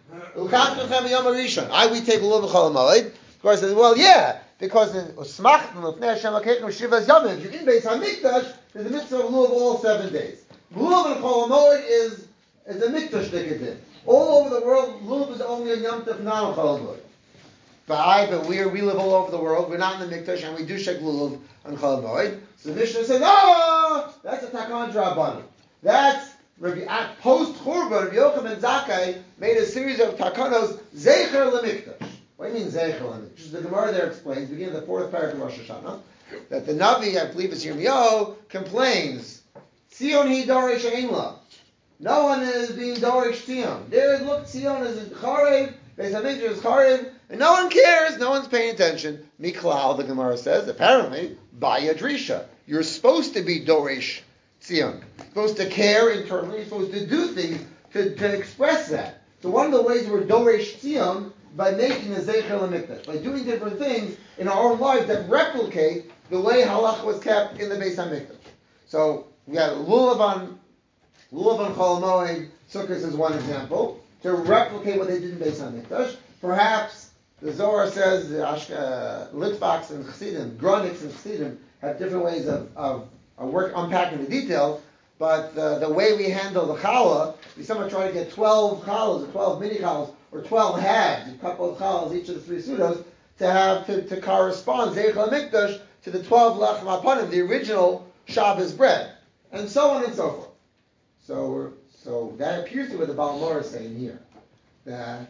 hamoed. I we take lulav chol hamoed. Of course, says, well, yeah, because in Usmachtim Lefnei Hashem Lakeinu Shivas Yamim, if you're in Beis Hamikdash, there's a mitzvah of lulav all seven days. Lulav and chol hamoed is is a mikdash dikadin. All over the world, lulav is only a yom tov, not a chol hamoed. But I, but we we live all over the world. We're not in the mikdash, and we do shek lulav on chol hamoed. So the Mishnah says, oh, that's a takan drabbanan. That's post Churban. Rabbi Yochanan ben Zakkai made a series of takanos zecher lemikdash. What do you mean zecher lemikdash? The Gemara there explains, beginning of the fourth paragraph of Rosh Hashanah, that the Navi, I believe it's Yirmiyahu, complains, Tzion hi dorish ein la. No one is being dorish Tzion. There, look, Tzion is charev, Beis Hamikdash is charev, and no one cares. No one's paying attention. Miklal, the Gemara says, apparently by a drisha, you're supposed to be dorish Tzion. You're supposed to care internally. You're supposed to do things to, to express that. So one of the ways we're dorish Tzion by making a zecher lemikdash, by doing different things in our own lives that replicate the way halach was kept in the Beis Hamikdash. So we got lulav on lulav on chol hamoed. Sukkot is one example to replicate what they did in Beis Hamikdash. Perhaps the Zohar says the uh, Litvaks and Chassidim, Groniks and Chassidim have different ways of, of, of work unpacking the details. But the, the way we handle the challah, we somewhat try to get twelve challahs or twelve mini challahs or twelve halves, a couple of challahs each of the three sudos, to have to, to correspond Zeich HaMikdash to the twelve lechem hapanim, the original Shabbos bread, and so on and so forth. So we're, so that appears to be what the Baal Mor is saying here, that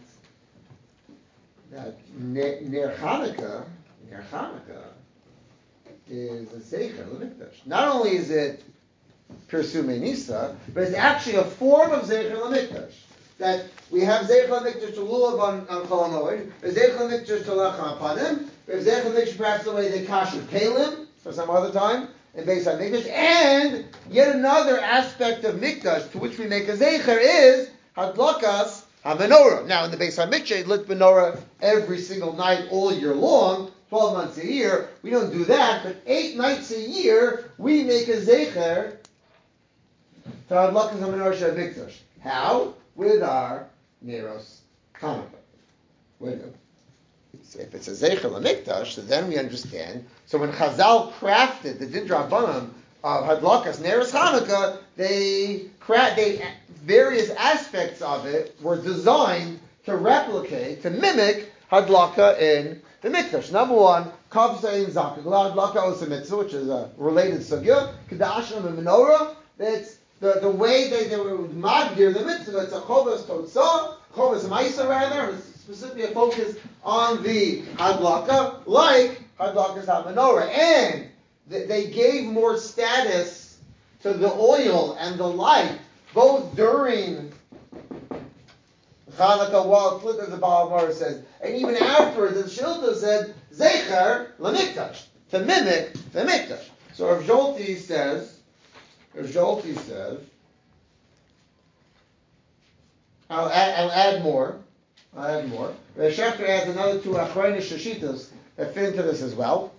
that Ner Chanukah, Ner Chanukah is a Zecher L'Mikdash. Not only is it Persume Nisa, but it's actually a form of Zecher L'Mikdash. That we have Zecher L'Mikdash to lulav on, on Chol HaMoed, there's Zecher L'Mikdash to Lechem Hapanim, there's Zecher L'Mikdash perhaps the way they kasher Kalim for some other time, in Beis HaMikdash, and yet another aspect of Mikdash to which we make a Zecher is Hadlakas HaMenorah. Now in the Beis HaMikdash, lit menorah every single night all year long, twelve months a year. We don't do that, but eight nights a year we make a Zecher to Hadlakas HaMenorah Shel Mikdash. How? With our Neros Hanukkah. If it's a Zecher LaMikdash, so then we understand. So when Chazal crafted the Din Drabanan of Hadlakas Neros Hanukkah, they cra- they various aspects of it were designed to replicate, to mimic Hadlaka in the Mikdash. Number one, Kavsa in Zakagla, Hadlaka Osa Mitzvah, which is a related sugya, Kedashim and Menorah. That's the, the way they, they were magdir the mitzvah. It's a Chovas Totzah, Chovas Maisa rather, and specifically a focus on the Hadlaka, like Hadlakas HaMenorah. And th- they gave more status to the oil and the light, both during Chanukah, while it's lit, as the Baal Mor says, and even afterwards, as Shilta said, Zecher LaMikdash, to mimic the Mikdash. So Rav Zolti says, Rav Zolti says, I'll add, I'll add more. I'll add more. Rav Shechter adds another two Achrayna Shashitas that fit into this as well.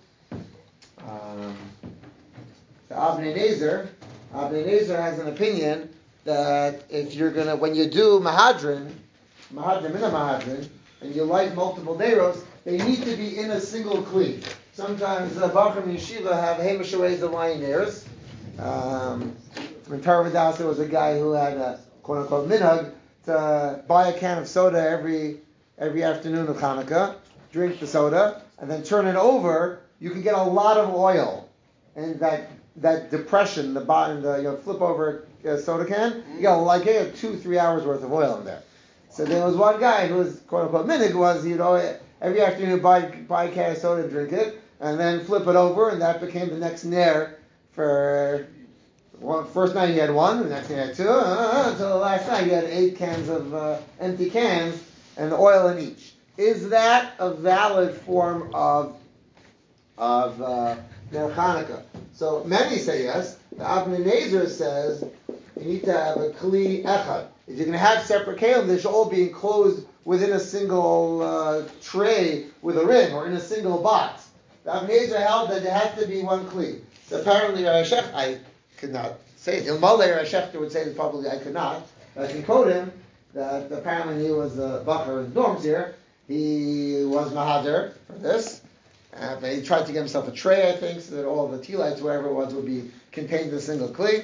Um, the Avnei Nezer, Avnei Nezer has an opinion that if you're gonna, when you do mahadrin, mahadrin in a mahadrin, and you light multiple deiros, they need to be in a single kli. Sometimes the Bachram Yeshiva have Hamish ways of lighting deiros. Um, in Tarvadas, there was a guy who had a quote unquote minhag to buy a can of soda every every afternoon of Hanukkah, drink the soda, and then turn it over. You can get a lot of oil, and that that depression, the bottom, the you know, flip over a soda can, you got like you got two three hours worth of oil in there. So there was one guy who was quote unquote minhag was you know every afternoon buy buy a can of soda, drink it, and then flip it over, and that became the next nair for. One, first night he had one, the next night he had two, uh, until the last night he had eight cans of uh, empty cans and oil in each. Is that a valid form of of uh, Ner Chanukah? So many say yes. The Avnei Nezer says you need to have a kli echad. If you're going to have separate kelim, they should all be enclosed within a single uh, tray with a rim or in a single box. The Avnei Nezer held that there has to be one kli. So apparently, Rashech, I could not say it. Ilmalei Rashech would say that probably I could not. But I can quote him that apparently he was a bacher in the dorms here. He was mahader for this. Uh, but he tried to get himself a tray, I think, so that all the tea lights, wherever it was, would be contained in a single kli.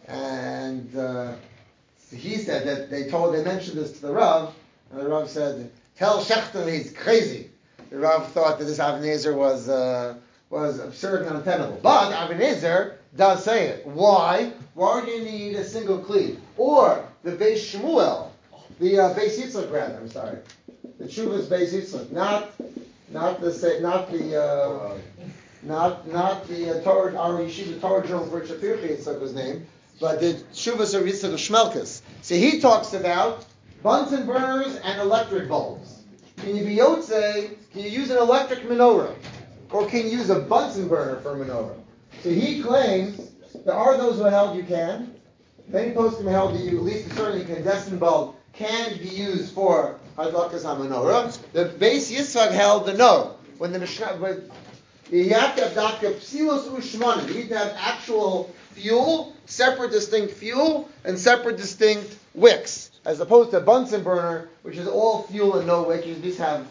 And uh, he said that they told, they mentioned this to the Rav, and the Rav said, "Tell Shechter he's crazy." The Rav thought that this Avnei Nezer was uh, was absurd and untenable. But Avnei Nezer does say it. Why? Why do you need a single kli? Or the Beis Shmuel, the uh, Beis Yitzchak rather. I'm sorry, the Shuvah's Beis Yitzchak, not not the not the uh, not not the uh, Torah our Yeshiva Torah Journal for Shapir Yitzchak was named, but the Shuvah's of Yitzchak of Shmelkes. So he talks about Bunsen burners and electric bulbs. Can you be Yotze? Can you use an electric menorah, or can you use a Bunsen burner for a menorah? So he claims there are those who held you can. Many poskim held that you, at least a certain incandescent bulb can be used for hadlakas hamenorah. The Beis Yitzchak held the no. When the Mishnah, you have to have dafka psilos u'shmanim. You need to have actual fuel, separate distinct fuel, and separate distinct wicks, as opposed to a Bunsen burner, which is all fuel and no wick. You just have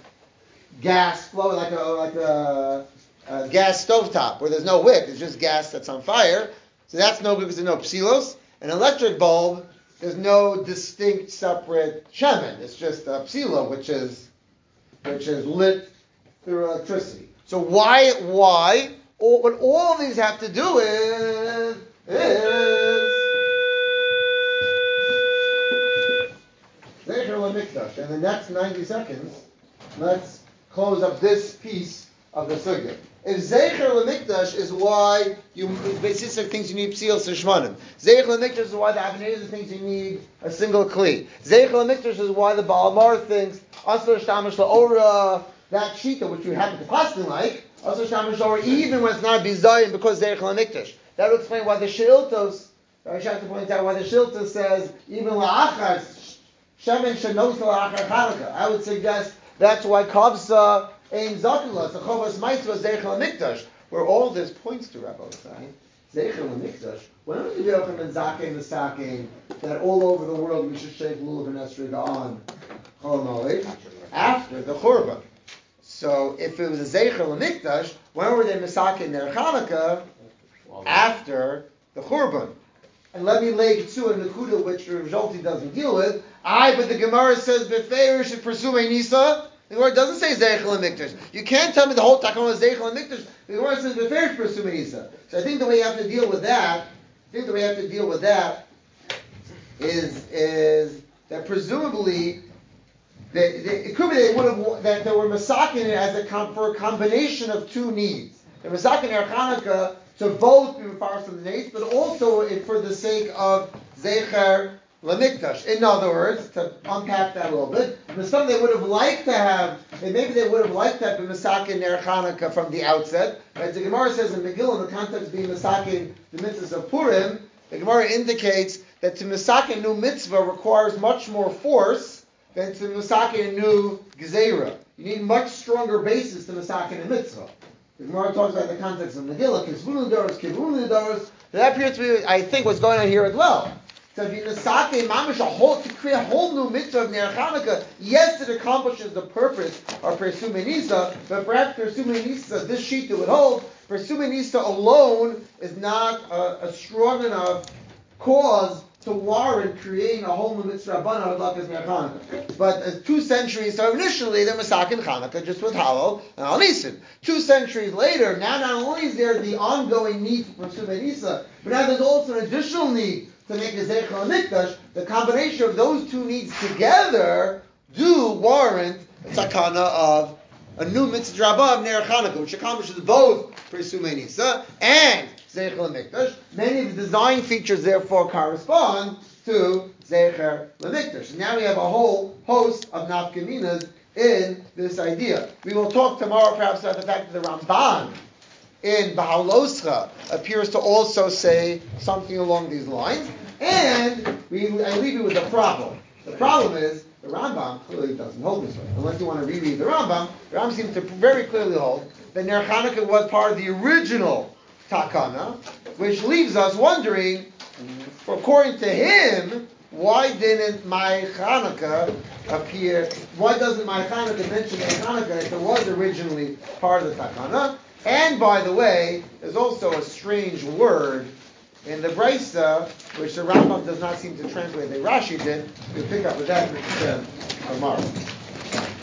gas flowing like a like a. Uh, gas stovetop where there's no wick, it's just gas that's on fire. So that's no good because there's no psilos. An electric bulb, there's no distinct separate shemen. It's just a psilo, which is which is lit through electricity. So why why all, what all these have to do with is Zecher LaMikdash. In the next ninety seconds, let's close up this piece of the sugya. If Zecher LaMikdash is why you, Beis Yitzchak thinks you need psilos shmanim. Zecher LaMikdash is why the Avnei Nezer thinks you need a single kli. Zecher LaMikdash is why the Baal Mar thinks Asur Shtamish La'ora, that shita which we happen to possibly like, Asur Shtamish La'ora, even when it's not Bizayim because Zecher LaMikdash. That would explain why the Sheiltos, I should have to point out why the Sheiltos says even La'achar, Shemen Shenos La'achar Chanukah. I would suggest that's why Kavsa Ein Zakulas, the Chovas Maitzvah Zecher LaMikdash, where all this points to Rabbi Osai, Zecher LaMikdash. When are we Yochim and Zaken Misaken that all over the world we should shake Lulav and Esriga on Chol Moed? After the Churban. So if it was a Zecher LaMikdash, when were they Misaken their Chanukah? After the Churban. And let me lay to a Nakuda which Rav Zolti doesn't deal with. I, but the Gemara says Befeir should pursue a Nisa. The Gemara doesn't say Zecher LaMikdash. You can't tell me the whole Takon is Zecher LaMikdash. The Gemara says Befeir should pursue a Nisa. So I think the way you have to deal with that, I think the way you have to deal with that is is that presumably they, they, it could be they would have that they were masakin it as a com, for a combination of two needs. They're masakin er Chanukah to both be referred from the nates, but also for the sake of Zecher LaMikdash. In other words, to unpack that a little bit, there's something they would have liked to have, and maybe they would have liked to have been Masakin Ner Chanukah from the outset. As the Gemara says in Megillah, in the context of being Masakin the mitzvahs of Purim, the Gemara indicates that to Masakin new mitzvah requires much more force than to Masakin a new Gezeira. You need much stronger basis to Masakin a mitzvah. The Gemara talks about the context of Megillah, Kisvun L'Doros, Kivun L'Doros. That appears to be, I think, what's going on here as well. to be Nesake, Mamish, a whole, to create a whole new mitzvah of Ner Chanukah. Yes, it accomplishes the purpose of Persume Nisa, but perhaps Persume Nisa, this sheet that would hold, Persume Nisa alone is not a, a strong enough cause to warrant creating a whole new mitzvah Rabbanah like as Ner Chanukah. But uh, two centuries, so initially they're Masakin Chanukah just with Halal and Al Nisan. Two centuries later, now not only is there the ongoing need for Persume Nisa, but now there's also an additional need to make a Zeichel HaMikdash. The combination of those two needs together do warrant a takana of a new mitzvah Rabbah of Ner Chanukah, which accomplishes both Persume Nisa and Zeichel HaMikdash. Many of the design features therefore correspond to Zeichel HaMikdash. And now we have a whole host of nafkaminas in this idea. We will talk tomorrow perhaps about the fact that the Ramban in Bahaloscha appears to also say something along these lines. And we, I leave you with a problem. The problem is the Rambam clearly doesn't hold this way. Unless you want to reread the Rambam, the Rambam seems to very clearly hold that Ner Chanukah was part of the original takana, which leaves us wondering, according to him, why didn't my Chanukah appear? Why doesn't my Chanukah mention Ner Chanukah if it was originally part of the takana? And by the way, there's also a strange word in the Brisa, which the Rambam does not seem to translate. The Rashi did. We'll pick up with that tomorrow.